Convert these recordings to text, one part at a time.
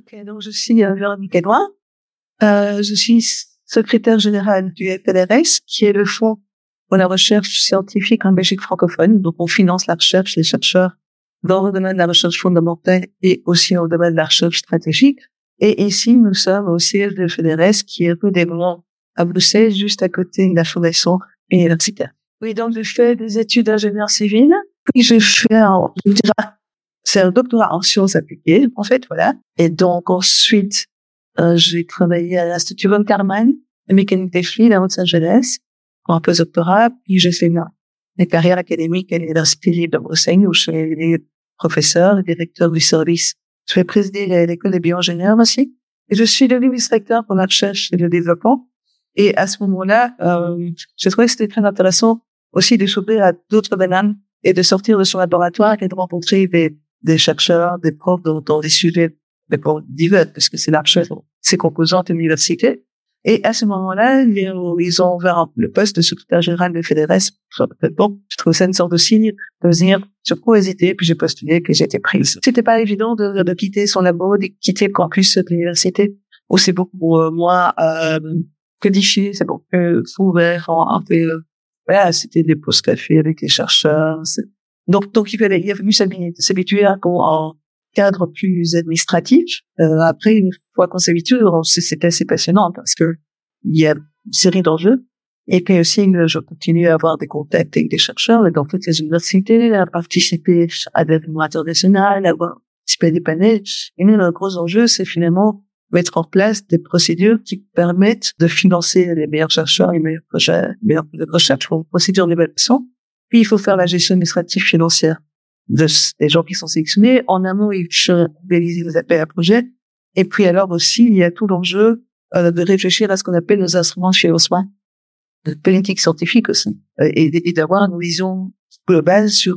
Ok, donc je suis Véronique Edouard. Je suis secrétaire générale du FLRS, qui est le Fonds pour la recherche scientifique en Belgique francophone. Donc, on finance la recherche, les chercheurs dans le domaine de la recherche fondamentale et aussi au domaine de la recherche stratégique. Et ici, nous sommes au siège de FLRS, qui est rue des Monts à Bruxelles, juste à côté de la fondation universitaire. Oui, donc j'ai fait des études d'ingénieur civil, puis j'ai fait un doctorat en sciences appliquées, en fait, voilà. Et donc ensuite, j'ai travaillé à l'Institut von Karman de mécanique des fluides à Los Angeles pour un postdoctorat, puis j'ai fait une carrière académique à l'Université libre de Bruxelles où je suis professeur et directeur du service. Je vais présider l'école des bioingénieurs aussi. Et je suis devenu vice-recteur pour la recherche et le développement. Et à ce moment-là, j'ai trouvé que c'était très intéressant aussi de s'ouvrir à d'autres domaines et de sortir de son laboratoire et de rencontrer des chercheurs, des profs dans des sujets divers, parce que c'est la recherche, c'est composante de l'université. Et à ce moment-là, ils ont ouvert le poste de secrétaire général de FLRS. Bon, je trouve ça une sorte de signe de dire, j'ai pas hésité, puis j'ai postulé, que j'ai été prise. C'était pas évident de quitter son labo, de quitter le campus de l'université, où c'est beaucoup moins codifié, c'est beaucoup plus ouvert, un peu, voilà, c'était des pauses café avec les chercheurs. Donc il a fallu s'habituer à un cadre plus administratif. Après, une fois qu'on s'habitue, c'était assez passionnant parce que il y a une série d'enjeux. Et puis aussi, je continue à avoir des contacts avec des chercheurs et dans toutes les universités, à participer à des événements internationaux, à participer à des panels. Et nous, le gros enjeu, c'est finalement mettre en place des procédures qui permettent de financer les meilleurs chercheurs, les meilleurs projets, les meilleurs projets de recherche, procédures d'évaluation. Puis, il faut faire la gestion administrative financière des gens qui sont sélectionnés. En amont, il faut réaliser les appels à projets. Et puis, alors aussi, il y a tout l'enjeu de réfléchir à ce qu'on appelle nos instruments chez aux soins, de politique scientifique aussi, et d'avoir une vision globale sur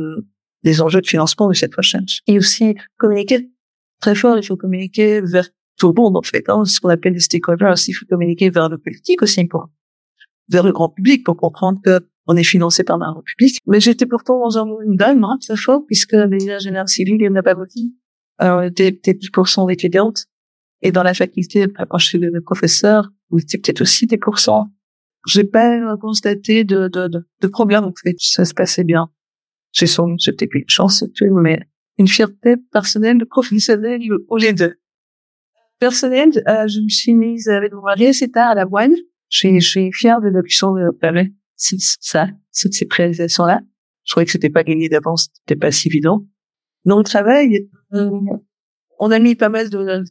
les enjeux de financement de cette recherche. Et aussi, communiquer très fort, il faut communiquer vers tout le monde, en fait, ce qu'on appelle les stakeholders. Aussi, il faut communiquer vers le politique aussi, vers le grand public, pour comprendre que on est financé par la République. Mais j'étais pourtant dans un monde d'âme, très fort, puisque les ingénieurs civils, il n'y en a pas beaucoup. Alors, on était peut-être 10% d'étudiantes. Et dans la faculté, quand je suis devenu professeur, on était peut-être aussi 10%. J'ai pas constaté de problème, en fait. Ça se passait bien. J'ai peut-être une chance, mais une fierté personnelle, professionnelle, ou les deux. Personnelle, je me suis mise avec mon mari assez tard à la Boine. Je suis fière de l'évolution de notre famille. C'est ça, toutes ces réalisations-là. Je trouvais que c'était pas gagné d'avance, c'était pas si évident. Dans le travail, on a mis pas mal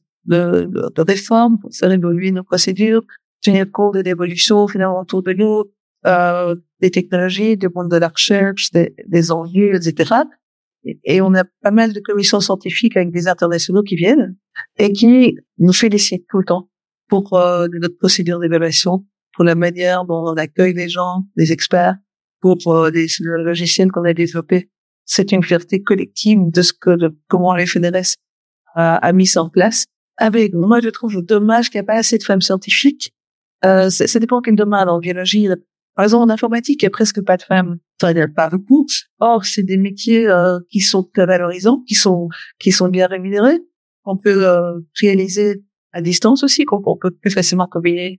de réformes pour faire évoluer nos procédures, tenir compte de l'évolution finalement autour de nous, des technologies, du monde de la recherche, des enjeux, etc. Et on a pas mal de commissions scientifiques avec des internationaux qui viennent et qui nous félicitent tout le temps pour notre procédure d'évaluation, pour la manière dont on accueille les gens, les experts, pour les logiciels qu'on a développés. C'est une fierté collective comment les FNRS a mis ça en place. Moi, je trouve dommage qu'il n'y a pas assez de femmes scientifiques. Ça dépend quel domaine. En biologie, par exemple, en informatique, il n'y a presque pas de femmes. Enfin, il n'y en a pas beaucoup. Or, c'est des métiers qui sont très valorisants, qui sont bien rémunérés. On peut réaliser à distance aussi, qu'on peut plus facilement combiner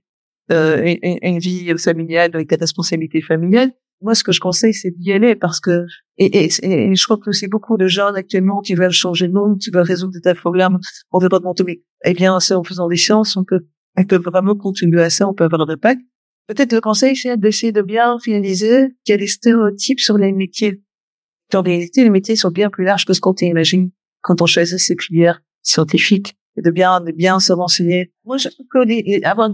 une vie familiale avec des responsabilités familiales. Moi, ce que je conseille, c'est d'y aller parce que et je crois que c'est beaucoup de gens actuellement qui veulent changer de monde, qui veulent résoudre des problèmes environnementaux. Eh bien, c'est en faisant des sciences, on peut vraiment contribuer à ça, on peut avoir un impact. Peut-être le conseil, c'est d'essayer de bien finaliser qu'il y a des stéréotypes sur les métiers. En réalité, les métiers sont bien plus larges que ce qu'on imagine quand on choisit ces filières scientifiques. Et de bien se renseigner. Moi, je trouve que avoir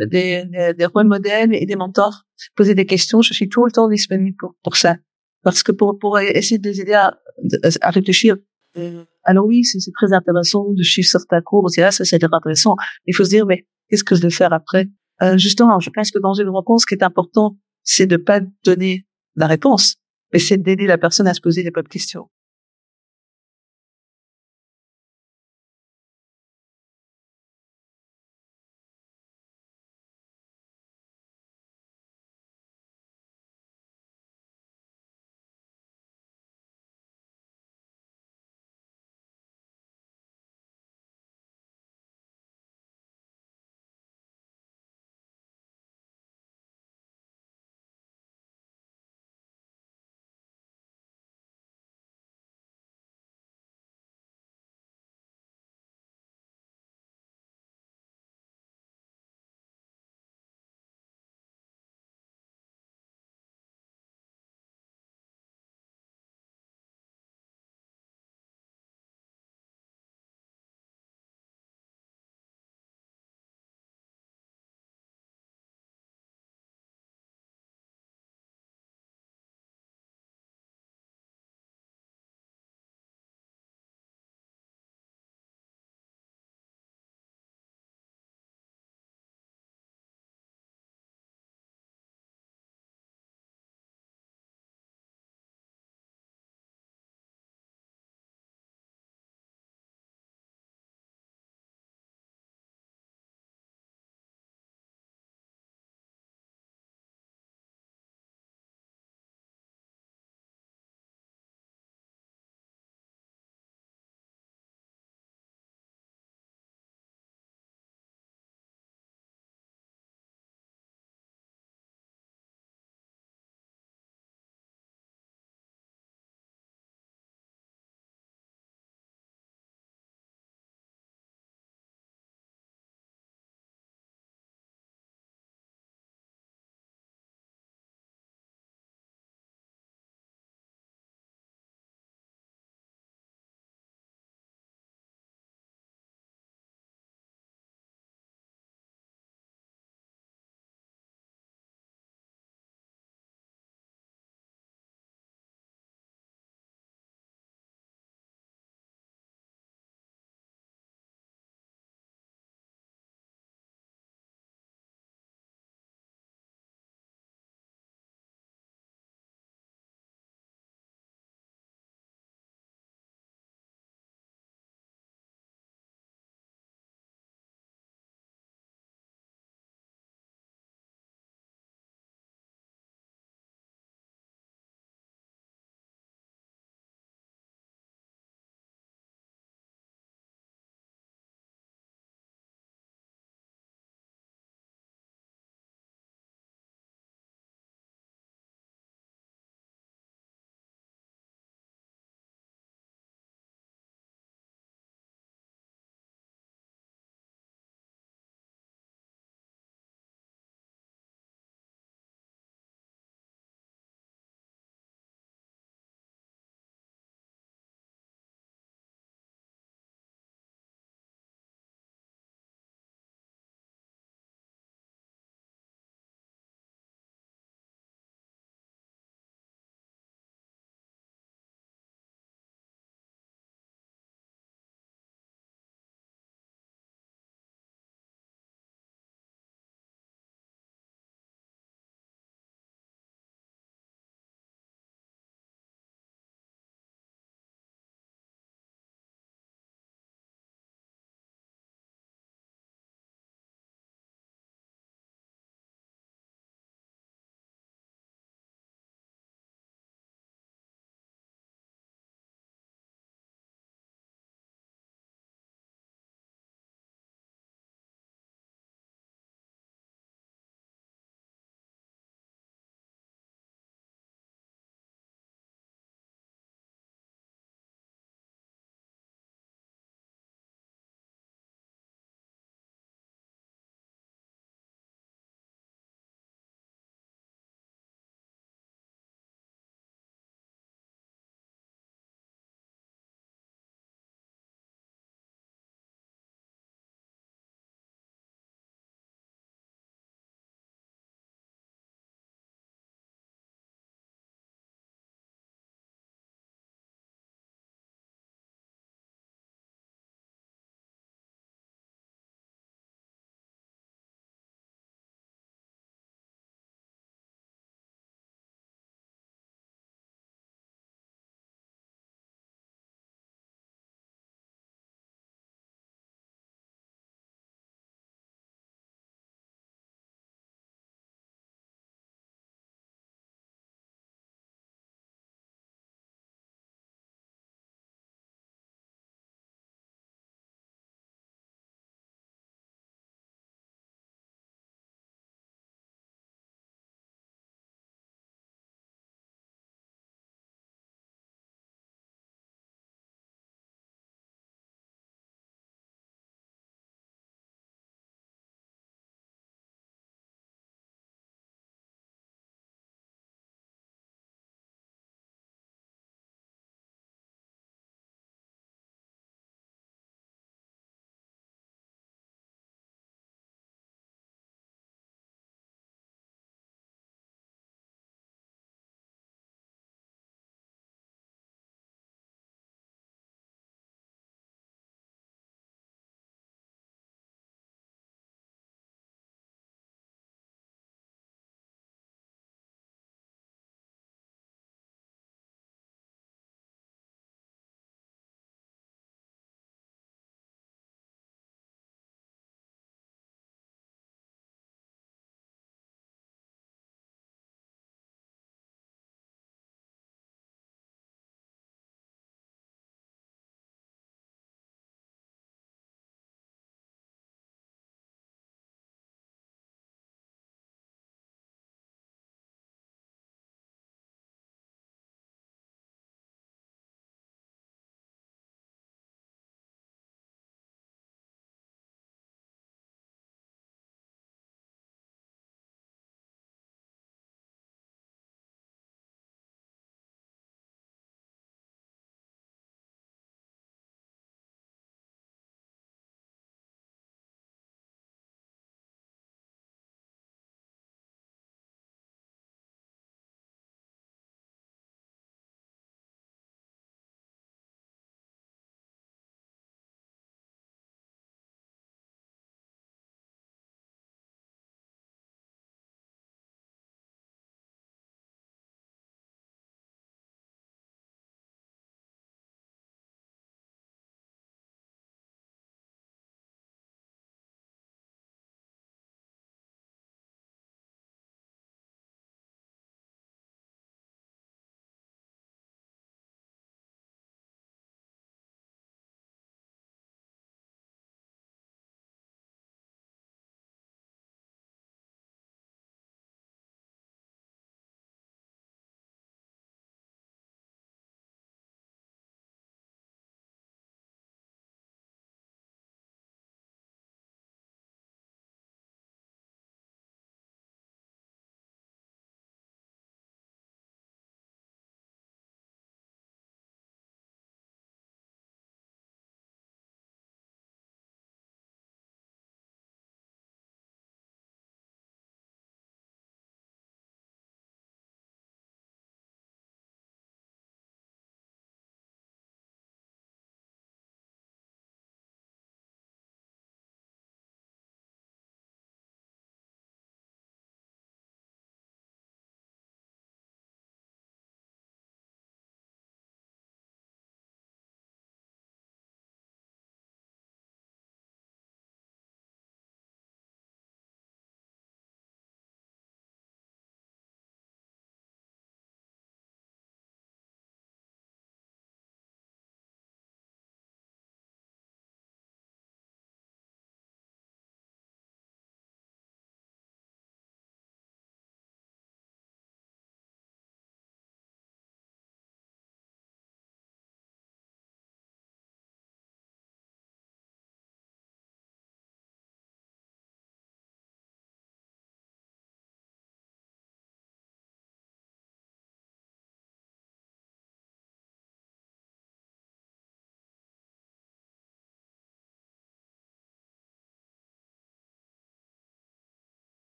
des rôles modèles et des mentors, poser des questions, je suis tout le temps disponible pour ça. Parce que pour essayer de les aider à réfléchir. Alors oui, c'est très intéressant de suivre certains cours, c'est intéressant. Il faut se dire, mais qu'est-ce que je vais faire après? Justement, je pense que dans une rencontre, ce qui est important, c'est de pas donner la réponse, mais c'est d'aider la personne à se poser les bonnes questions.